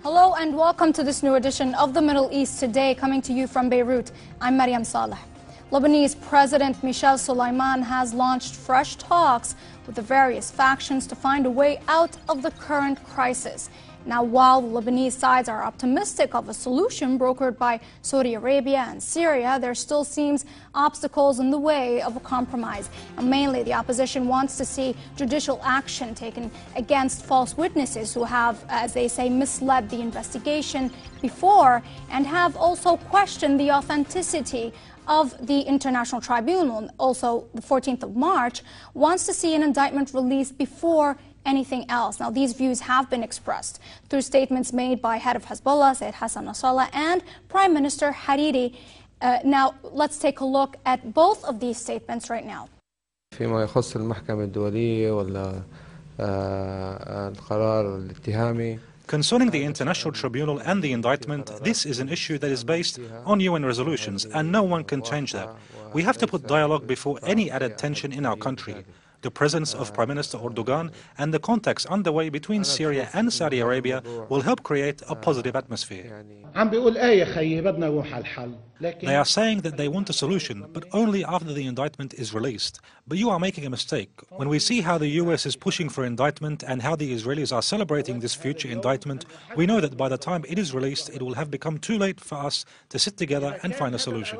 Hello and welcome to this new edition of the Middle East Today, coming to you from Beirut. I'm Mariam Saleh. Lebanese President Michel Suleiman has launched fresh talks with the various factions to find a way out of the current crisis. Now, while the Lebanese sides are optimistic of a solution brokered by Saudi Arabia and Syria, there still seems obstacles in the way of a compromise. And mainly, the opposition wants to see judicial action taken against false witnesses who have, as they say, misled the investigation before and have also questioned the authenticity of the International Tribunal. Also, the 14th of March wants to see an indictment released before anything else. Now, these views have been expressed through statements made by head of Hezbollah, Sayyid Hassan Nasrallah, and Prime Minister Hariri. Now, let's take a look at both of these statements right now. فيما يخص المحكمة الدولية ولا القرار الاتهامي. Concerning the International Tribunal and the indictment, this is an issue that is based on UN resolutions, and no one can change that. We have to put dialogue before any added tension in our country. The presence of Prime Minister Erdogan and the contacts underway between Syria and Saudi Arabia will help create a positive atmosphere. They are saying that they want a solution, but only after the indictment is released. But you are making a mistake. When we see how the US is pushing for indictment and how the Israelis are celebrating this future indictment, we know that by the time it is released, it will have become too late for us to sit together and find a solution.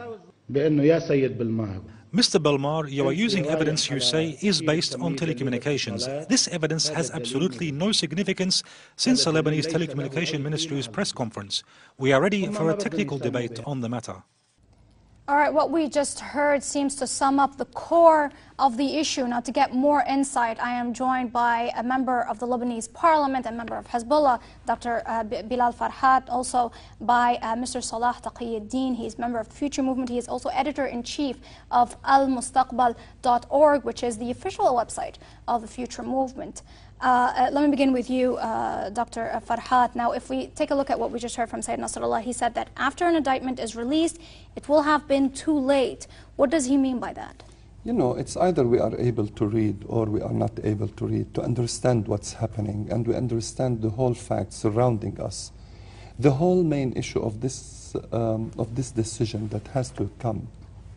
Mr. Belmar, you are using evidence you say is based on telecommunications. This evidence has absolutely no significance since the Lebanese Telecommunication Ministry's press conference. We are ready for a technical debate on the matter. All right, what we just heard seems to sum up the core of the issue. Now, to get more insight, I am joined by a member of the Lebanese parliament, a member of Hezbollah, Dr. Bilal Farhat, also by Mr. Salah Taqiyuddin. He's a member of the Future Movement. He is also editor-in-chief of almustaqbal.org, which is the official website of the Future Movement. Let me begin with you, Dr. Farhat. Now, if we take a look at what we just heard from Sayyid Nasrallah, he said that after an indictment is released, it will have been too late. What does he mean by that? You know, it's either we are able to read or we are not able to read, to understand what's happening, and we understand the whole facts surrounding us. The whole main issue of this decision that has to come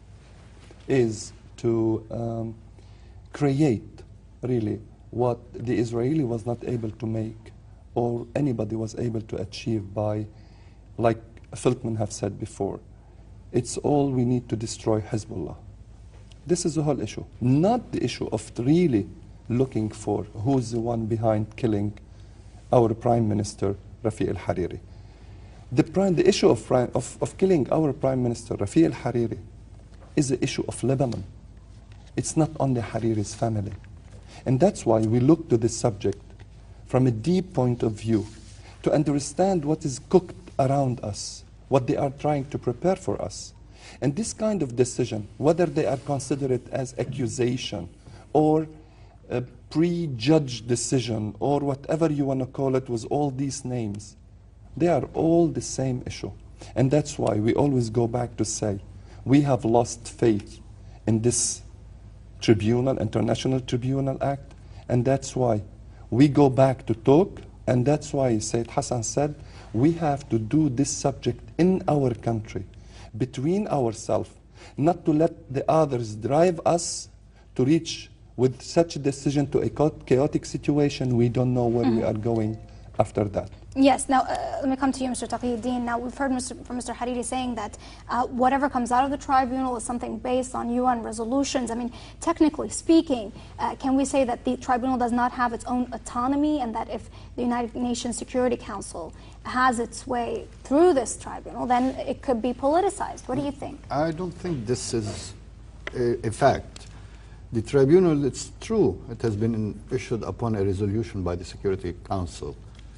is to create, really, what the Israeli was not able to make or anybody was able to achieve by, like Feltman have said before, it's all we need to destroy Hezbollah. This is the whole issue, not the issue of really looking for who's the one behind killing our Prime Minister, Rafi al-Hariri. The issue of killing our Prime Minister, Rafi al-Hariri, is the issue of Lebanon. It's not only Hariri's family. And that's why we look to this subject from a deep point of view, to understand what is cooked around us, what they are trying to prepare for us. And this kind of decision, whether they are considered as accusation or a prejudged decision or whatever you want to call it with all these names, they are all the same issue. And that's why we always go back to say, we have lost faith in this Tribunal, International Tribunal Act, and that's why we go back to talk, and that's why Sayyid Hassan said we have to do this subject in our country, between ourselves, not to let the others drive us to reach with such a decision to a chaotic situation. We don't know where we are going after that. Yes. Now, let me come to you, Mr. Taqiyuddin. Now, we've heard from Mr. Hariri saying that whatever comes out of the tribunal is something based on UN resolutions. I mean, technically speaking, can we say that the tribunal does not have its own autonomy, and that if the United Nations Security Council has its way through this tribunal, then it could be politicized? What do you think? I don't think this is a fact. The tribunal, it's true, it has been issued upon a resolution by the Security Council,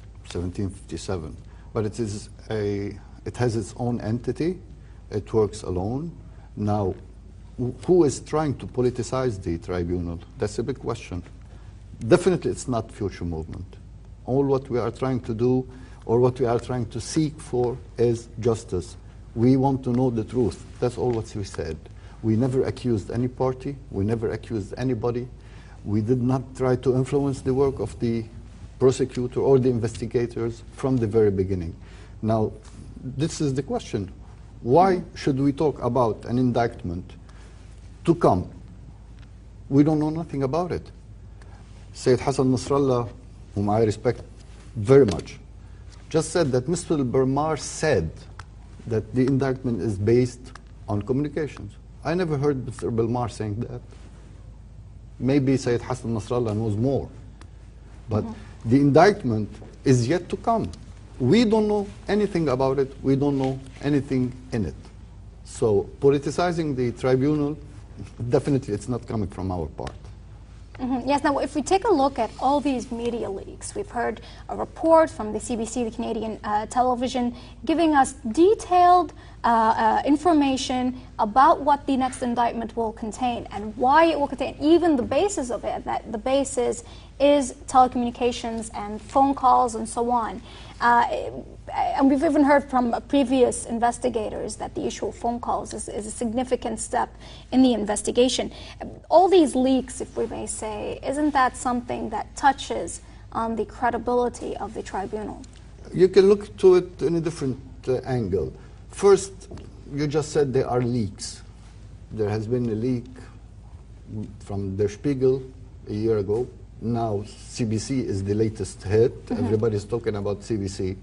1757, but it has its own entity. It works alone. Now, who is trying to politicize the tribunal? That's a big question. Definitely, it's not Future Movement. All what we are trying to do, or what we are trying to seek for, is justice. We want to know the truth. That's all what we said. We never accused any party. We never accused anybody. We did not try to influence the work of the prosecutor or the investigators from the very beginning. Now, this is the question. Why should we talk about an indictment to come? We don't know nothing about it. Sayyid Hassan Nasrallah, whom I respect very much, just said that Mr. Barmar said that the indictment is based on communications. I never heard Mr. Barmar saying that. Maybe Sayyid Hassan Nasrallah knows more. But the indictment is yet to come. We don't know anything about it. We don't know anything in it. So politicizing the tribunal, definitely it's not coming from our part. Yes, now if we take a look at all these media leaks, we've heard a report from the CBC, the Canadian television, giving us detailed information about what the next indictment will contain and why it will contain, even the basis of it, that the basis is telecommunications and phone calls and so on. And we've even heard from previous investigators that the issue of phone calls is a significant step in the investigation. All these leaks, if we may say, isn't that something that touches on the credibility of the tribunal? You can look to it in a different angle. First, you just said there are leaks. There has been a leak from Der Spiegel a year ago. Now CBC is the latest hit. Everybody's talking about CBC.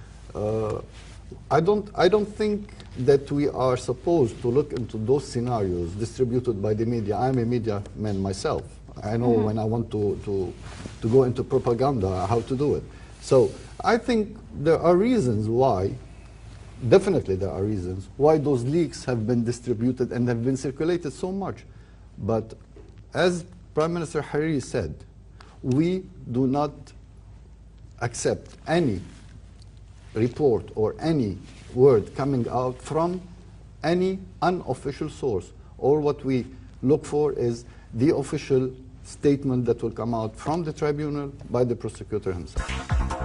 I don't think that we are supposed to look into those scenarios distributed by the media. I'm a media man myself. I know when I want to go into propaganda how to do it. So I think there are reasons why, definitely there are reasons why those leaks have been distributed and have been circulated so much. But as Prime Minister Hariri said, we do not accept any report or any word coming out from any unofficial source. All what we look for is the official statement that will come out from the tribunal by the prosecutor himself.